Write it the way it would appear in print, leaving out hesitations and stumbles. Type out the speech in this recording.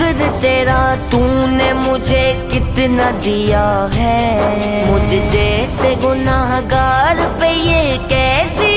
शुक्र तेरा, तूने मुझे कितना दिया है। मुझ जैसे गुनाहगार पे ये कैसी